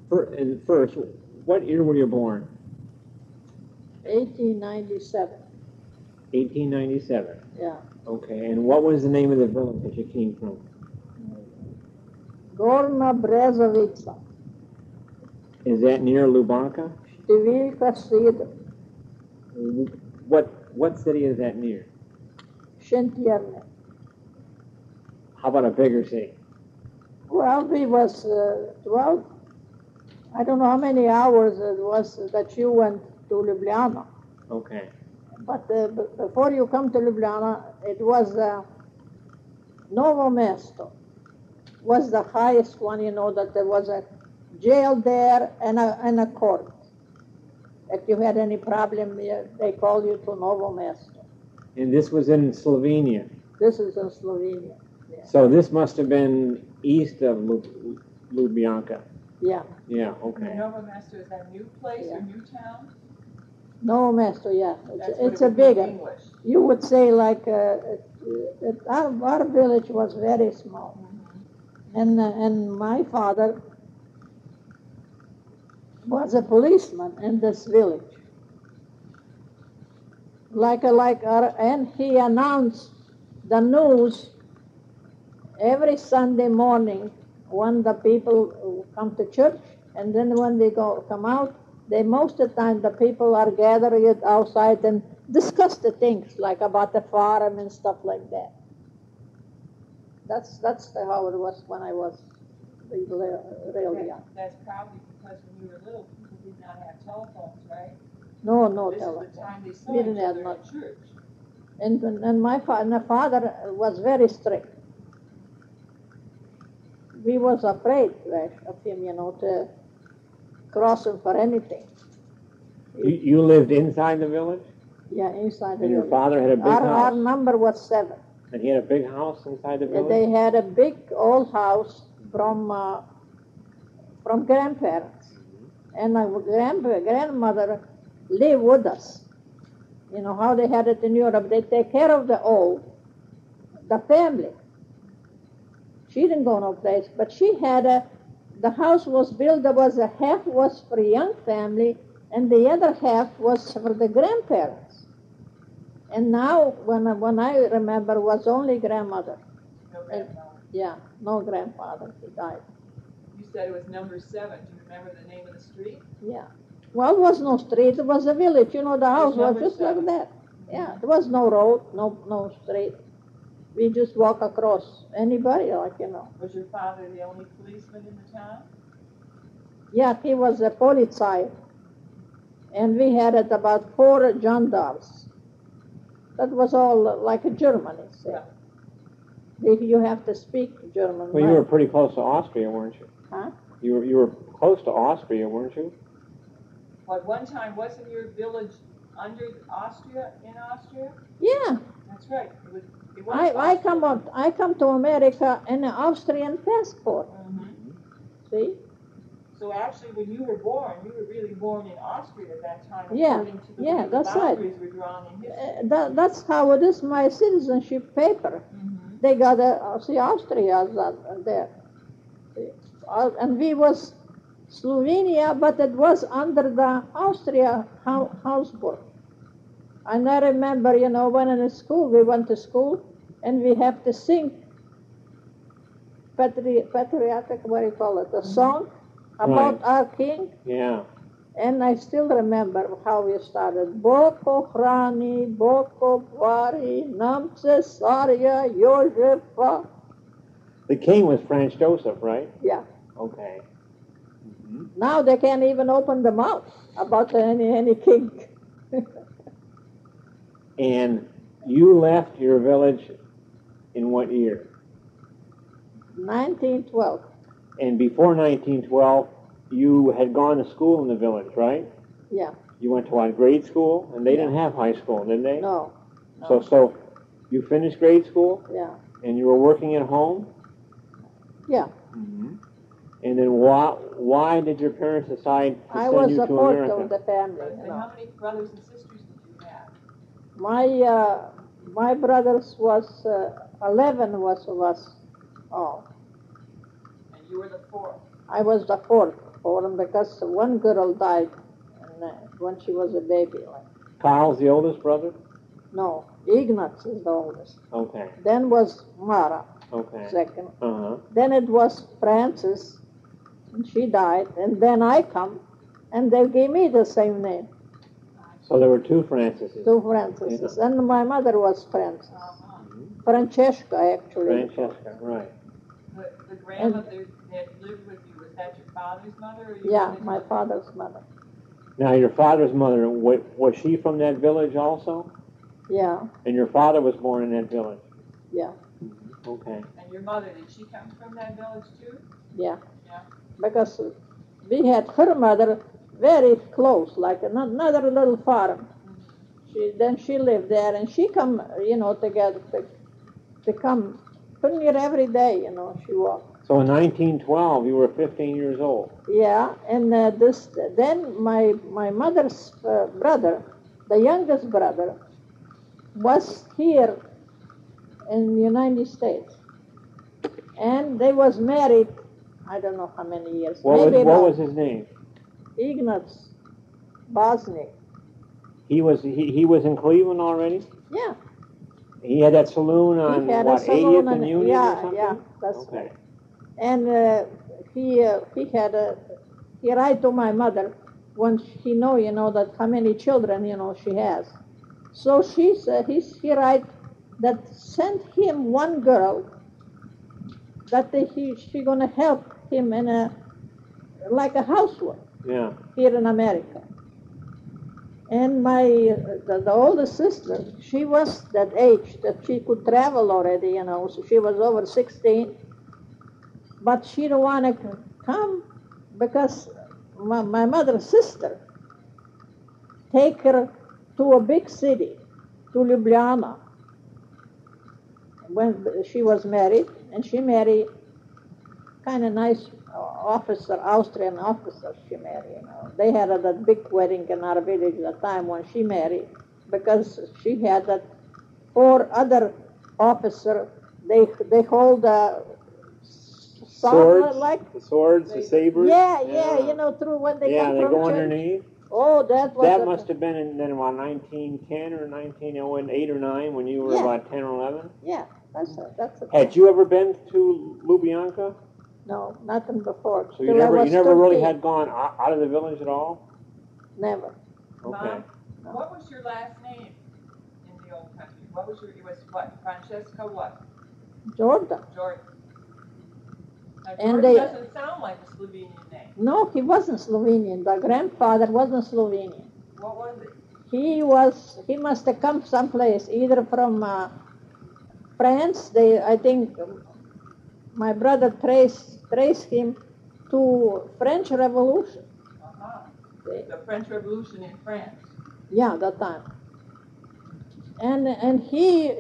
And first, what year were you born? 1897. 1897. Yeah. Okay, and what was the name of the village that you came from? Gorna Brezovica, Is that near Lubyanka? Stivilka Sid, What city is that near? Shentjerne. How about a bigger city? Well, we was 12, I don't know how many hours it was that you went to Ljubljana. Okay. But before you come to Ljubljana, it was Novo Mesto. Was the highest one, you know, that there was a jail there and a court. If you had any problem, they called you to Novo Mesto. And this was in Slovenia. This is in Slovenia. Yeah. So this must have been east of Lubyanka. Yeah. Yeah, okay. Novo Mesto, is that new place or new town? Novo Mesto, yeah. It's a would be bigger. in English. You would say like our village was very small. And my father was a policeman in this village. And he announced the news every Sunday morning when the people come to church, and then when they come out, most of the time the people are gathered outside and discuss the things like about the farm and stuff like that. That's how it was when I was real young. That's probably because when you were little, people did not have telephones, right? No This telephone. is the time they saw We didn't each have other much. at church. And my father was very strict. We was afraid of him, you know, to cross him for anything. You lived inside the village? Yeah, inside the And your village. father had a big Our house? number was 7. And he had a big house inside the village? They had a big old house from grandparents. And my grandmother lived with us. You know how they had it in Europe. They take care of the old, the family. She didn't go no place, but she had the house was built, there was a half was for a young family, and the other half was for the grandparents. And now, when I remember, was only grandmother. No grandfather. Yeah, no grandfather, he died. You said it was number 7. Do you remember the name of the street? Yeah. Well, it was no street, it was a village. You know, the house was number just 7. like that. Yeah, there was no road, no street. We just walk across. Anybody, like, you know. Was your father the only policeman in the town? Yeah, he was a Polizei. And we had about 4 gendarmes. That was all like Germany, say. Yeah. You have to speak German. Well, you were pretty close to Austria, weren't you? Huh? You were close to Austria, weren't you? Well, at one time, wasn't your village under Austria, in Austria? Yeah. That's right. It was I come to America in an Austrian passport. Mm-hmm. See? So actually, when you were born, you were really born in Austria at that time, Yeah, according to the yeah, way the that's right. boundaries were drawn in history. That's how it is. My citizenship paper. Mm-hmm. They got Austria there. And we was Slovenia, but it was under the Austria Habsburg. And I remember, you know, when in school, we went to school, and we have to sing patriotic, what do you call it, a song about our king. Yeah. And I still remember how we started. Boko hrani, Boko bvari, nam cesarya Jožefa. The king was Franz Joseph, right? Yeah. Okay. Now they can't even open the mouth about any king. And you left your village in what year? 1912. And before 1912, you had gone to school in the village, right? Yeah. You went to what, grade school? And they didn't have high school, did they? No. So you finished grade school? Yeah. And you were working at home? Yeah. Mm-hmm. And then why did your parents decide to I send was you the to fourth America? of the family. And how many brothers and sisters did you have? My brothers was 11 was all. And you were the 4th. I was the fourth. for them because one girl died when she was a baby. Carl's the oldest brother? No, Ignatz is the oldest. Okay, Then was Mara, okay. second. Uh-huh. Then it was Frances, and she died. And then I come, and they gave me the same name, So there were two Francis's. two Frances. And my mother was Frances. Francesca, actually. Francesca, right. The grandmother that lived with you, was that your father's mother? Or your Yeah, mother's my mother? father's mother. Now, your father's mother, was she from that village also? Yeah, And your father was born in that village? yeah, Okay. And your mother, did she come from that village too? yeah. Yeah. Because we had her mother very close, like another little farm. Then she lived there, and she come, together to come pretty near every day, she walked. So in 1912, you were 15 years old. Yeah, and then my mother's brother, the youngest brother, was here in the United States, and they was married. I don't know how many years. What Maybe was his name? Ignatz Bosniak. He was in Cleveland already? Yeah, He had that saloon on, he had what, a saloon 80th and Union or yeah, something? yeah, that's Okay. right. And he write to my mother when he know, that how many children, she has. So he write that sent him one girl that she gonna help him in like a housework Yeah. here in America. And the oldest sister, she was that age that she could travel already, so she was over 16. But she don't want to come because my mother's sister take her to a big city, to Ljubljana, when she was married, and she married kind of nice officer, Austrian officer she married. They had that big wedding in our village at the time when she married, because she had that 4 other officer. They hold Swords? like The swords, the sabers? yeah, through when they Yeah, come they from go church. underneath. Oh, that was That must have been in then about 1910 or 1908 or 9 when you were Yeah. about 10 or 11. Yeah, that's it. Had you ever been to Lubyanka? No, nothing before. So you Till I never was really 13. had gone out of the village at all? Never. Okay. Mom, what was your last name in the old country? It was what? Francesca what? Jordan. Jordan. Now, And Jordan they- doesn't sound like a Slovenian name. No, he wasn't Slovenian. The grandfather wasn't Slovenian. What was it? He must have come someplace, either from France. I think my brother traced him to French Revolution. Uh-huh. The French Revolution in France. Yeah, that time. And he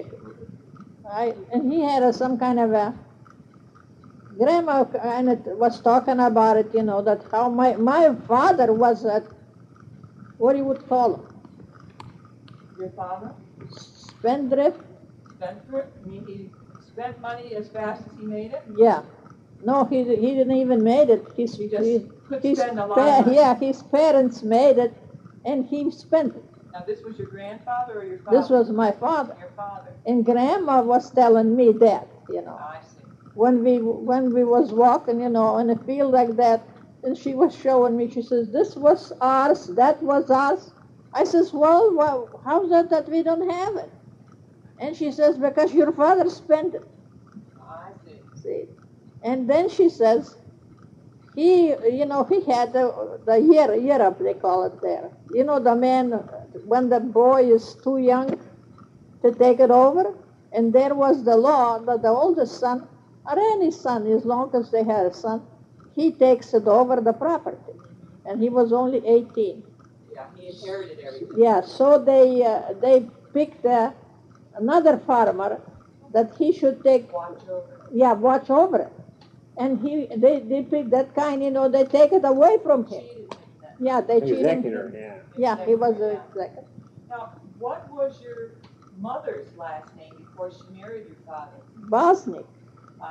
had some kind of a grandma kind of was talking about it, that how my father was what you would call him, Your father? spendthrift. Spendthrift? I mean, he spent money as fast as he made it? Yeah. No, he didn't even made it. He just could spend a lot of money. Yeah, his parents made it, and he spent it. Now, this was your grandfather or your father? This was my father. Your father. And grandma was telling me that, I see. when we was walking, in a field like that, and she was showing me. She says, "This was ours. That was ours." I says, "Well, how's that we don't have it?" And she says, "Because your father spent it." I see. See, and then she says, he had the year up, they call it there. The man, when the boy is too young to take it over, and there was the law that the oldest son, or any son, as long as they had a son, he takes it over the property. And he was only 18. Yeah, he inherited everything. Yeah, so they picked another farmer that he should take, Watch over. watch over it. And they pick that kind, they take it away from him. Cheated him then. Yeah, they cheated Executor, him. yeah. Yeah, he was the executor. Now, what was your mother's last name before she married your father? Bosniak.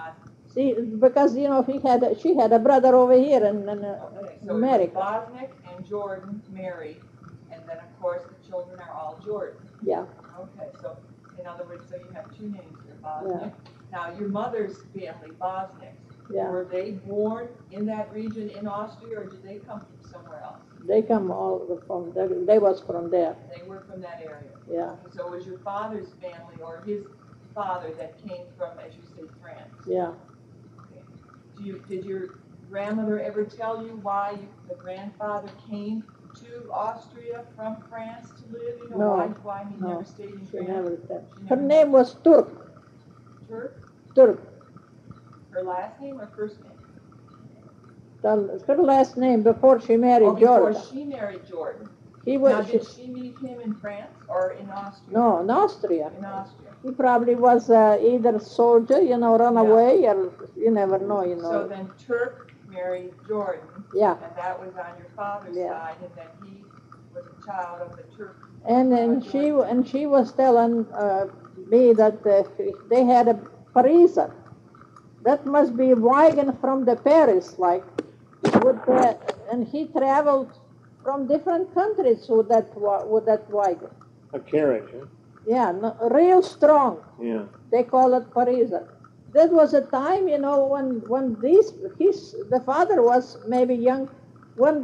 See, because she had a brother over here in Okay, so America. Bosnick and Jordan married, and then of course the children are all Jordan. Yeah, Okay, so in other words, so you have two names here, Bosnick. Now your mother's family, Bosnicks, yeah. were they born in that region in Austria, or did they come from somewhere else? They come all from there. They was from there. They were from that area. Yeah, So it was your father's family or his father that came from, as you say, France. yeah. Did your grandmother ever tell you why the grandfather came to Austria from France to live? You know, No, why he no, never stayed in She France? never said. She Her never name was Turk. Turk? Turk. Her last name or first name? Her last name before she married Before Jordan. she married Jordan. He Now, was. did she meet him in France or in Austria? No, in Austria. In Austria. He probably was either soldier, run Yeah. away, or you never know, So then Turk married Jordan. Yeah. And that was on your father's Yeah. side, and then he was a child of the Turk. And Jordan. she was telling me that they had a Pariser. That must be wagon from the Paris, like, and he traveled from different countries with that wagon. A carriage, huh? Yeah, no, real strong. Yeah. They call it Pariser. That was a time, when the father was maybe young, when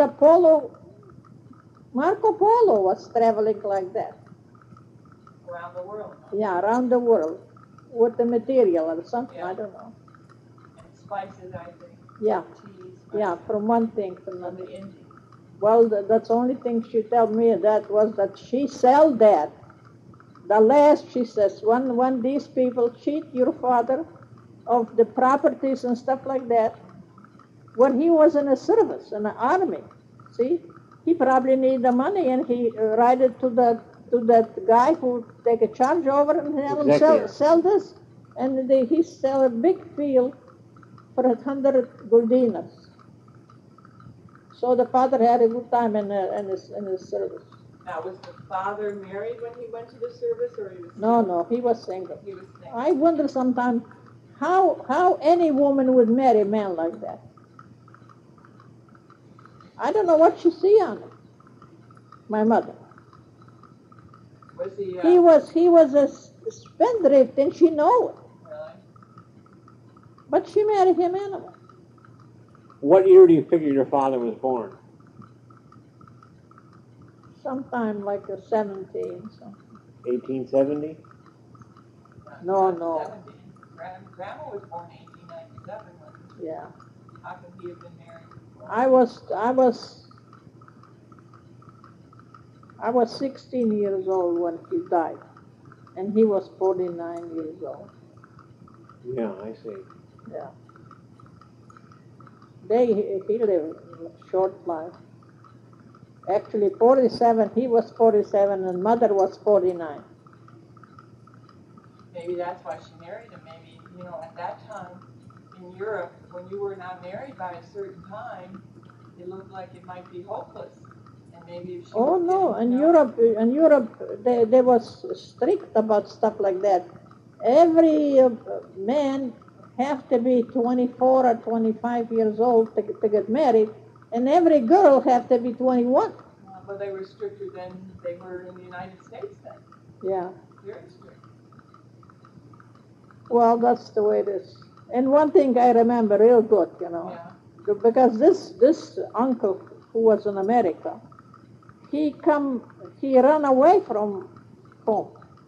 Marco Polo was traveling like that. Around the world. Huh? Yeah, around the world with the material or something, Yeah. I don't know. And spices, I think. Yeah, Teas. yeah, from one thing to From another. the Indies. Well, that's the only thing she told me that was that she sell that. The last, she says, when these people cheat your father of the properties and stuff like that, when he was in the service, in the army, see, he probably need the money, and he write it to that guy who take a charge over and have him sell this, and he sell a big field for 100 guldiners. So the father had a good time in his service. Now, was the father married when he went to the service, or he was? No, he was single. He was single. I wonder sometimes how any woman would marry a man like that. I don't know what she see on him. My mother. Was he? He was a spendthrift, and she know it. Really? But she married him anyway. What year do you figure your father was born? Sometime like a 17. So. 1870? No. 17. Grandma was born in 1897. Yeah. How could he have been married before? I was 16 years old when he died, and he was 49 years old. Yeah, I see. Yeah. He lived a short life. Actually, 47. He was 47, and mother was 49. Maybe that's why she married him. Maybe, at that time in Europe, when you were not married by a certain time, it looked like it might be hopeless. And maybe if she Oh no! In Europe, they was strict about stuff like that. Every man have to be 24 or 25 years old to get married, and every girl have to be 21. But they were stricter than they were in the United States then. Yeah. Very strict. Well, that's the way it is. And one thing I remember real good, Yeah. because this uncle who was in America, he ran away from home.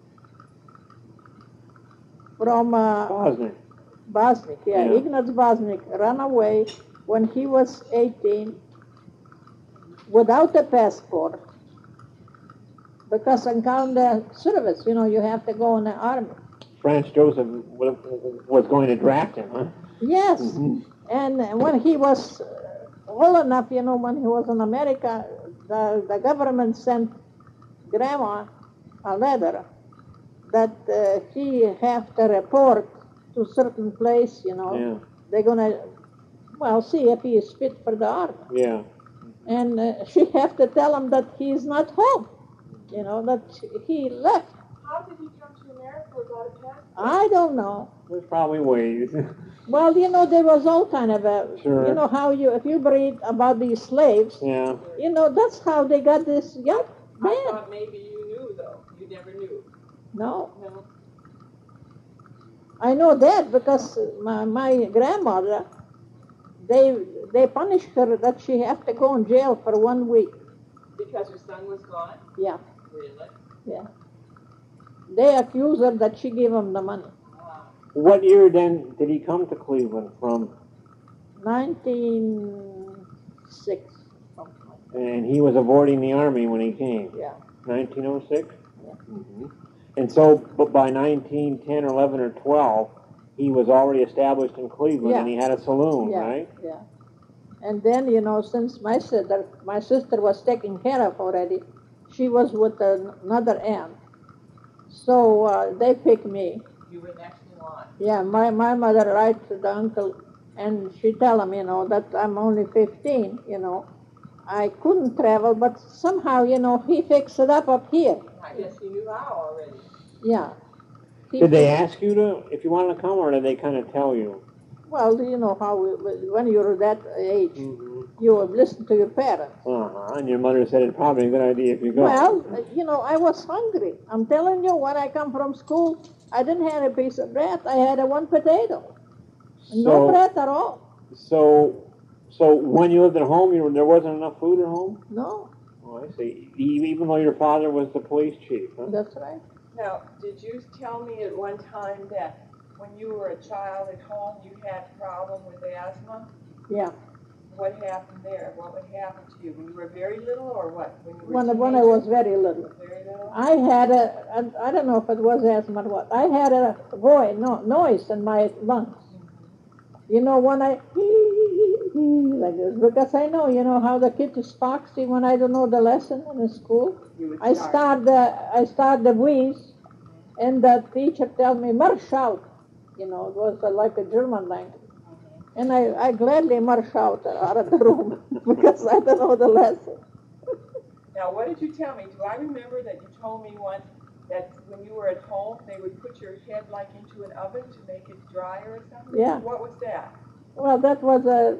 From Bosnick, yeah. Ignaz Bosnick ran away when he was 18 without a passport, because in the service, you have to go in the army. Franz Joseph was going to draft him, huh? Yes, Mm-hmm. and when he was old enough, when he was in America, the government sent Grandma a letter that he have to report to a certain place, Yeah. They're going to, see if he is fit for the army. Yeah. And she have to tell him that he is not home, that he left. How did he come to America without a passport? I don't know. There's probably ways. Well, you know, there was all kind of a, Sure. you know, how you, if you read about these slaves, Yeah. you know, that's how they got this young I man. thought maybe you knew though. You never knew. No, No. I know that because my grandmother, they punished her that she had to go in jail for 1 week. Because her son was gone? Yeah, Really? yeah. They accused her that she gave him the money. Wow. What year then did he come to Cleveland from? 1906, something like that. And he was avoiding the army when he came. Yeah. 1906. Yeah. Mm-hmm. And so, but by 1910 or 11 or 12, he was already established in Cleveland, Yeah. and he had a saloon, Yeah, right? yeah. And then, you know, since my sister was taken care of already, she was with another aunt. So they picked me. You were next in line. Yeah, my mother writes to the uncle, and she tell him, you know, that I'm only 15, you know. I couldn't travel, but somehow, you know, he fixed it up here. I guess he knew how already. Yeah. He Did they fixed- ask you to, if you wanted to come, or did they kind of tell you? Well, you know how when you're that age, Mm-hmm. you listen to your parents. Uh-huh. And your mother said it's probably a good idea if you go. Well, you know, I was hungry. I'm telling you, when I come from school, I didn't have a piece of bread. I had one potato. No bread at all. So when you lived at home, there wasn't enough food at home? No, Oh, I see. Even though your father was the police chief, huh? that's right. Now, did you tell me at one time that when you were a child at home, you had a problem with asthma? Yeah. What happened there? What would happen to you when you were very little, or what? When you were When I was very little. very little. I had I don't know if it was asthma or what. I had a noise in my lungs. You know, when I like this, because I know, you know, how the kid is foxy when I don't know the lesson in the school. You would I start the wheeze, and the teacher tell me march out. You know, it was like a German language. And I gladly march out of the room because I don't know the lesson. Now, what did you tell me? Do I remember that you told me once that when you were at home, they would put your head like into an oven to make it dry or something? Yeah. What was that? Well, that was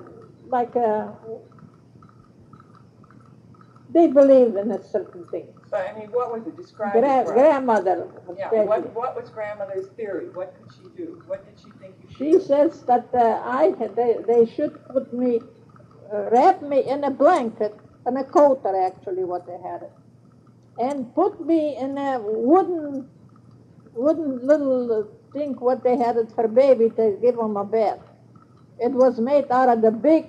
they believe in a certain thing. But I mean, what was it? Describe it for us. Grandmother. Yeah. said What was grandmother's theory? What could she do? What did she think you should She do? says that they should put me, wrap me in a blanket, in a coater actually, what they had it, and put me in a wooden little thing what they had it for baby to give them a bed. It was made out of the big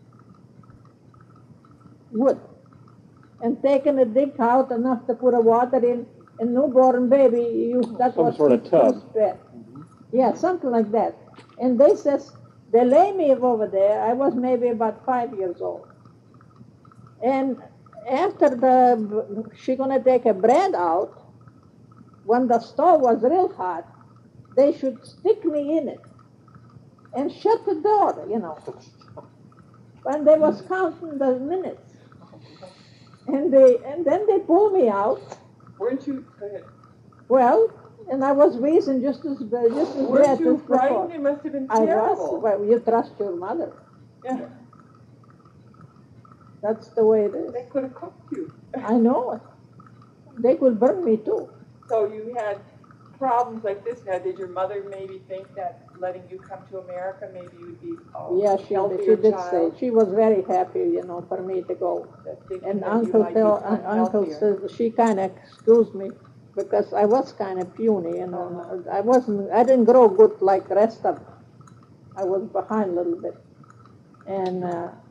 wood, and taken a dig out enough to put a water in. A newborn baby used that Some was sort of his tub. first bed. Yeah, something like that. And they says they lay me over there. I was maybe about 5 years old. And after she gonna take a bread out, when the stove was real hot, they should stick me in it and shut the door, you know. When they was counting the minutes, and then they pull me out. Weren't you? Go ahead. Well, and I was wheezing just as bad Weren't you as before. frightened? It must have been I terrible. was. Well, you trust your mother. Yeah. That's the way it is. They could have cooked you. I know it. They could burn me too. So you had problems like this. Now, did your mother maybe think that letting you come to America, maybe you would be Yeah, a she healthier did child? say she was very happy, you know, for me to go. Thinking And that you Uncle might become Uncle healthier. says she kind of excused me because I was kind of puny, you know. I didn't grow good like the rest of them. I was behind a little bit, and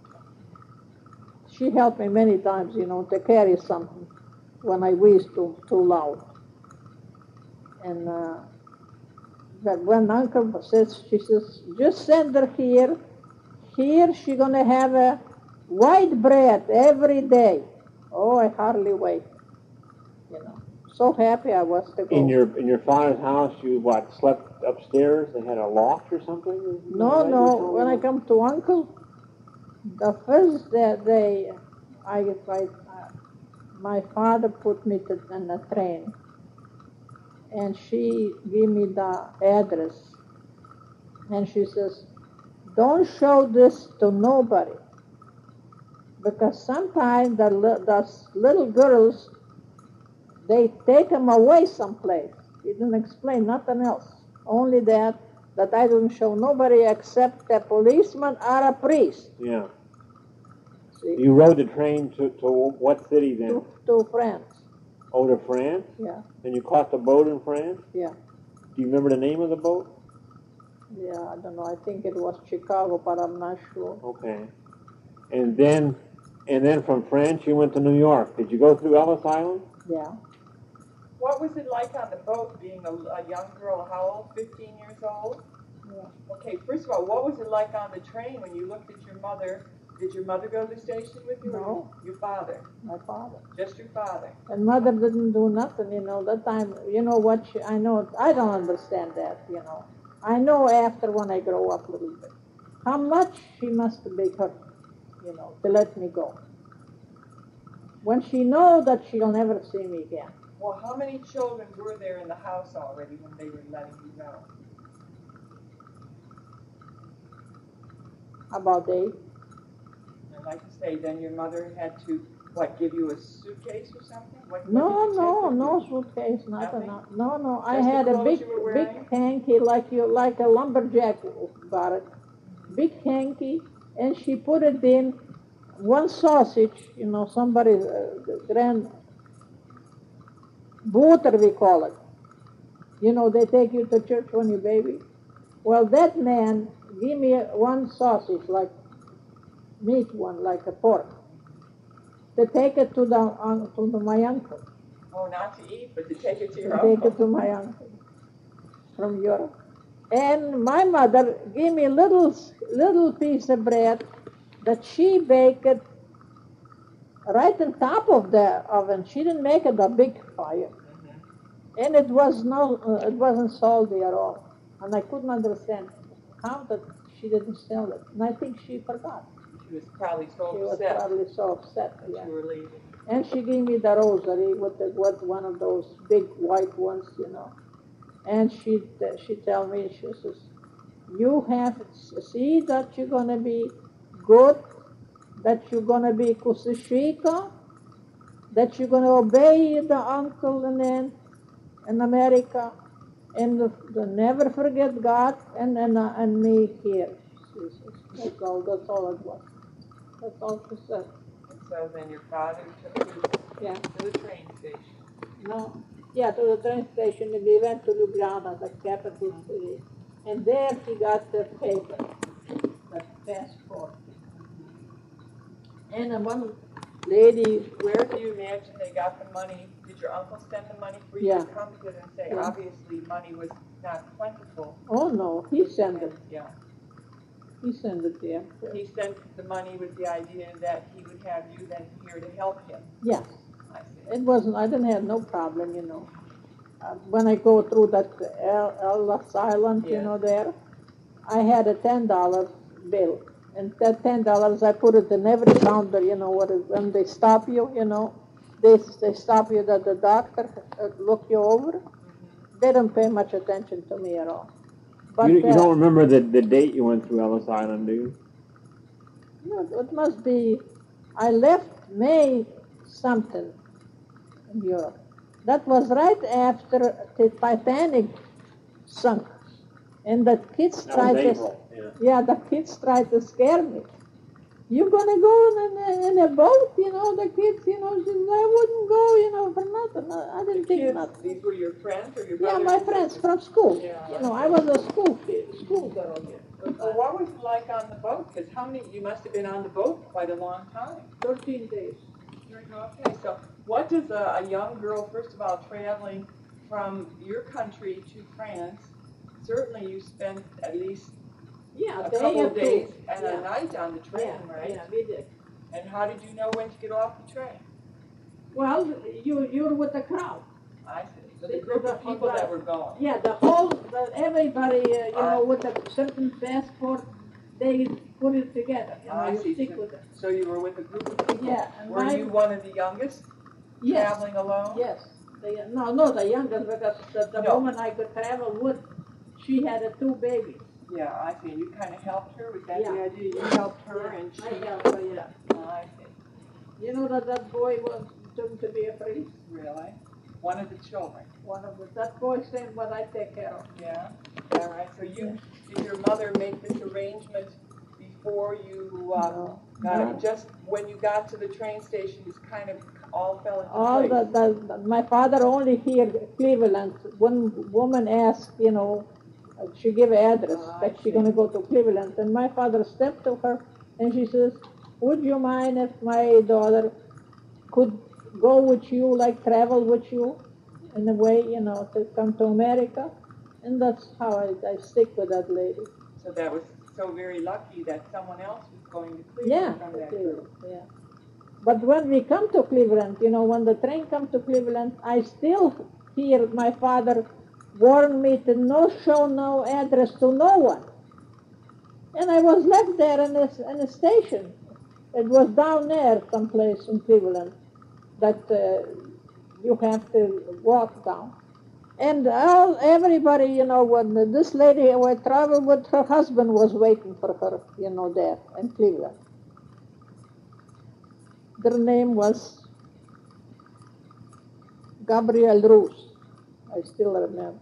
she helped me many times, you know, to carry something when I wheezed too loud. And that when Uncle says, she says, just send her here. Here she gonna have a white bread every day. Oh, I hardly wait. You know, so happy I was to go. In your father's house, you slept upstairs? They had a loft or something? No. When I come to Uncle, the first day, my father put me in the train, and she gave me the address, and she says, don't show this to nobody. Because sometimes those little girls, they take them away someplace. He didn't explain nothing else. Only that I don't show nobody except a policeman or a priest. Yeah. See? You rode the train to what city then? To France. Oh, to France? Yeah. And you caught the boat in France? Yeah. Do you remember the name of the boat? Yeah, I don't know. I think it was Chicago, but I'm not sure. Okay. And then from France you went to New York. Did you go through Ellis Island? Yeah. What was it like on the boat being a young girl? How old? 15 years old? Yeah. Okay, first of all, what was it like on the train when you looked at your mother? Did your mother go to the station with you? No. Or your father? My father. Just your father. And mother didn't do nothing, that time. You know what? I know. I don't understand that, I know after when I grow up a little bit. How much she must be hurt, to let me go. When she know that she'll never see me again. Well, how many children were there in the house already when they were letting you go? About 8. And like you say, then your mother had to, give you a suitcase or something? What did No, you take with no you? suitcase, nothing. Nothing? No. I Just the had a clothes big you were wearing? hanky like a lumberjack got it. Big hanky, and she put it in one sausage, somebody's grand booter we call it. They take you to church when you're baby. Well, that man give me one sausage, like meat one, like a pork, to take it to my uncle. Oh, not to eat, but to take it to your To uncle. take it to my uncle from Europe. And my mother gave me a little piece of bread that she baked right on top of the oven. She didn't make it a big fire. And it wasn't salty at all. And I couldn't understand how that she didn't sell it. And I think she forgot. She was probably so She was upset probably so upset. that Yeah. you were leaving. And she gave me the rosary with one of those big white ones, And she tell me, she says, you have to see that you're gonna be good, that you're gonna be kusishika, that you're gonna obey the uncle and in America, and never forget God and me here. She says, that's all it was. That's all she said. And so then your father took you Yeah. to the train station. No. Yeah, to the train station, and we went to Ljubljana, the capital city. And there he got the paper, the passport. And one lady, Where do you imagine they got the money? Did your uncle spend the money for you Yeah. to come? Because I say, Yeah. obviously money was not plentiful. oh no, he sent it. Yeah. He sent it there. He sent the money with the idea that he would have you then here to help him. Yes. I see. I didn't have no problem, when I go through that Ellis Island, Yeah. there, I had a $10 bill. And that $10, I put it in every counter, when they stop you, they stop you that the doctor look you over. They don't pay much attention to me at all. But You don't remember the date you went through Ellis Island, do you? it must be, I left May something in Europe. That was right after the Titanic sunk. And the kids That tried was to, April. the kids tried to scare me. You're gonna go in a boat, the kids, she says, I wouldn't go, for nothing. I didn't think Kids, nothing. these were your friends or your Yeah, brothers? my and friends sisters? from school. Yeah. I was a school girl here. Well, what was it like on the boat? Because you must have been on the boat quite a long time. 13 days. Okay, so what does a young girl, first of all, traveling from your country to France, certainly you spent at least Yeah, a day couple or of days two. and a night on the train, right? Yeah, we did. And how did you know when to get off the train? Well, you're with the crowd. I see. So the See, group of on people the- that were going. Yeah, everybody, with a certain passport, they put it together. I You see. stick with it. So you were with a group of people. Yeah. And Were you one of the youngest Yes. traveling alone? Yes. No, the youngest, because the No. woman I could travel with, she had 2 babies. Yeah, I see. You kind of helped her. Was that Yeah. the idea? You helped her, and she. I helped her, yeah. Oh, I see. You know that boy was doomed to be a priest? Really? One of the children. That boy said what I take care of. Yeah. All right. So did your mother make this arrangement before you No. got No. it? Just when you got to the train station, just kind of all fell into All place. my father only here Cleveland. One woman asked, she gave an address Oh, I that see. she's gonna go to Cleveland, and my father stepped to her and she says, "Would you mind if my daughter could go with you, like travel with you, in a way, to come to America?" And that's how I stick with that lady. So that was so very lucky that someone else was going to Yeah, Cleveland from that Cleveland, group. yeah. But when we come to Cleveland, when the train comes to Cleveland, I still hear my father warn me to no show no address to no one. And I was left there in a station. It was down there someplace in Cleveland that you have to walk down. And everybody, when this lady who I traveled with, her husband was waiting for her, there in Cleveland. Their name was Gabriel Ruse. I still remember.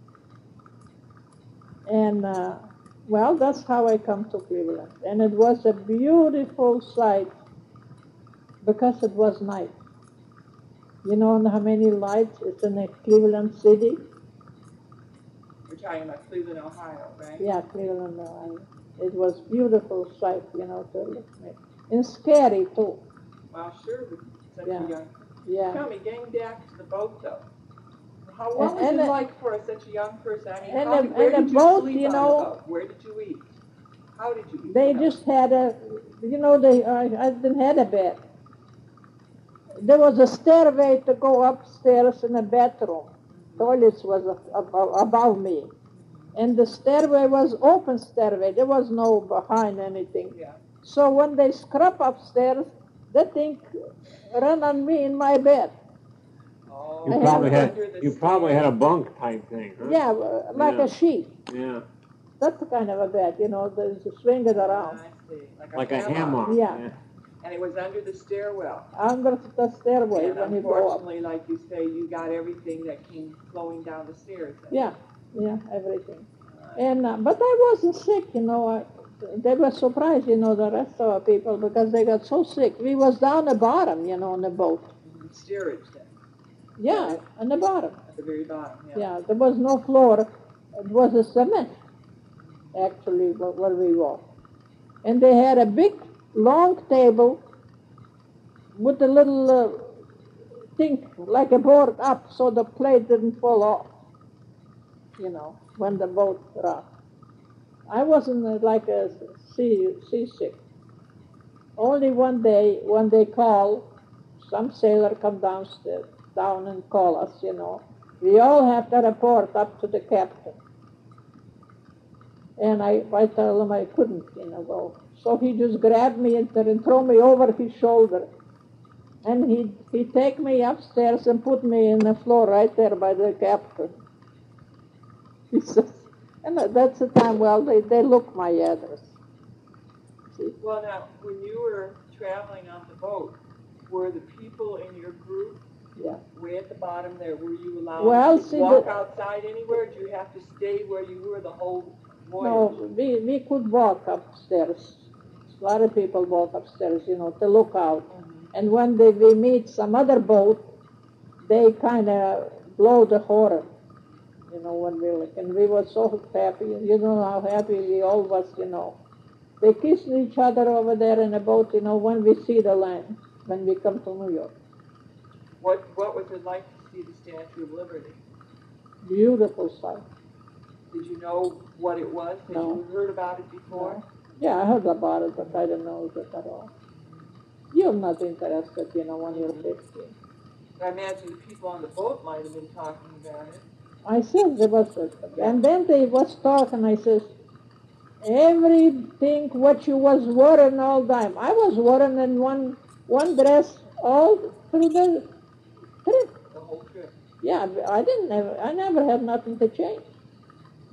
And, that's how I come to Cleveland. And it was a beautiful sight because it was night. You know how many lights it's in a Cleveland city? You're talking about Cleveland, Ohio, right? Yeah, Cleveland, Ohio. It was beautiful sight, to look at. And scary, too. Well, sure, with such Yeah. a young. Yeah. Tell me, getting back to the boat though. What was it like for such a young person? I mean, where did you boat, sleep on the boat? Where did you eat? How did you eat? They just had I didn't have a bed. There was a stairway to go upstairs in a bedroom. Toilets was above me. And the stairway was open stairway. There was no behind anything. Yeah. So when they scrub upstairs, they think run on me in my bed. Oh, You probably had a bunk type thing, huh? Yeah, like Yeah. a sheet. Yeah. That's the kind of a bed, there's a swing it around. I see. Like a hammock. Yeah. And it was under the stairwell. Under the stairway And when you go up. unfortunately, like you say, you got everything that came flowing down the stairs. Yeah, everything. And but I wasn't sick, they were surprised, the rest of our people, because they got so sick. We was down the bottom, on the boat. The steerage then. Yeah, on the bottom. At the very bottom, yeah. Yeah, there was no floor. It was a cement, actually, where we walked. And they had a big, long table with a little thing, like a board up, so the plate didn't fall off, when the boat rocked. I wasn't like a seasick. Only one day, when they call, some sailor come down and call us, We all have to report up to the captain. And I tell him I couldn't, go. So he just grabbed me and threw me over his shoulder. And he take me upstairs and put me in the floor right there by the captain. He says, and that's the time, they look my address. See? Well, now, when you were traveling on the boat, were the people in your group way at the bottom there? Were you allowed to walk outside anywhere? Or did you have to stay where you were the whole voyage? No, we could walk upstairs. A lot of people walk upstairs, to look out. Mm-hmm. And when we meet some other boat, they kind of blow the horn, when we look. And we were so happy. You know how happy we all was, They kissed each other over there in a boat, when we see the land, when we come to New York. What was it like to see the Statue of Liberty? Beautiful sight. Did you know what it was? Had No. you heard about it before? No. Yeah, I heard about it, but I didn't know it at all. You're not interested, when you're 15. I imagine the people on the boat might have been talking about it. I said there was and then they was talking, I says, everything what you was wearing all time. I was wearing in one dress all through the trip. The whole trip. Yeah, I never had nothing to change.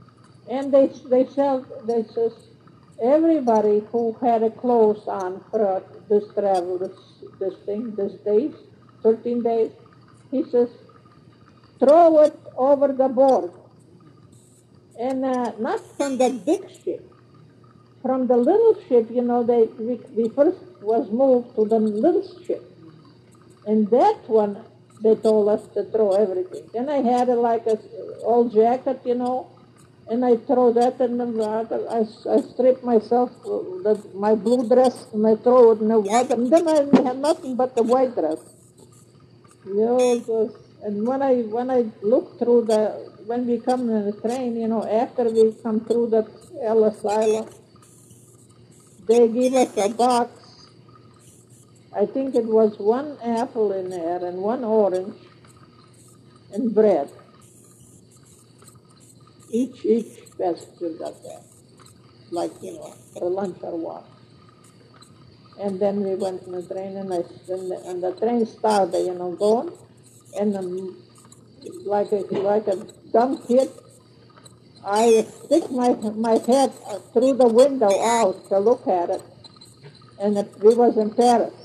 And they says everybody who had a clothes on for this travel, this days, 13 days, he says, throw it over the board. And not from the big ship, from the little ship, we first was moved to the little ship. And that one, they told us to throw everything. Then I had like a old jacket, and I throw that in the water. I strip myself, my blue dress, and I throw it in the water. And then I had nothing but the white dress. It was, and when I look through when we come in the train, after we come through that Ellis Island, they give us a box. I think it was one apple in there and one orange and bread. Each passenger got that, like, for lunch or what. And then we went in the train, and the train started, going, and like a dumb kid, I stick my head through the window out to look at it, and we was in Paris.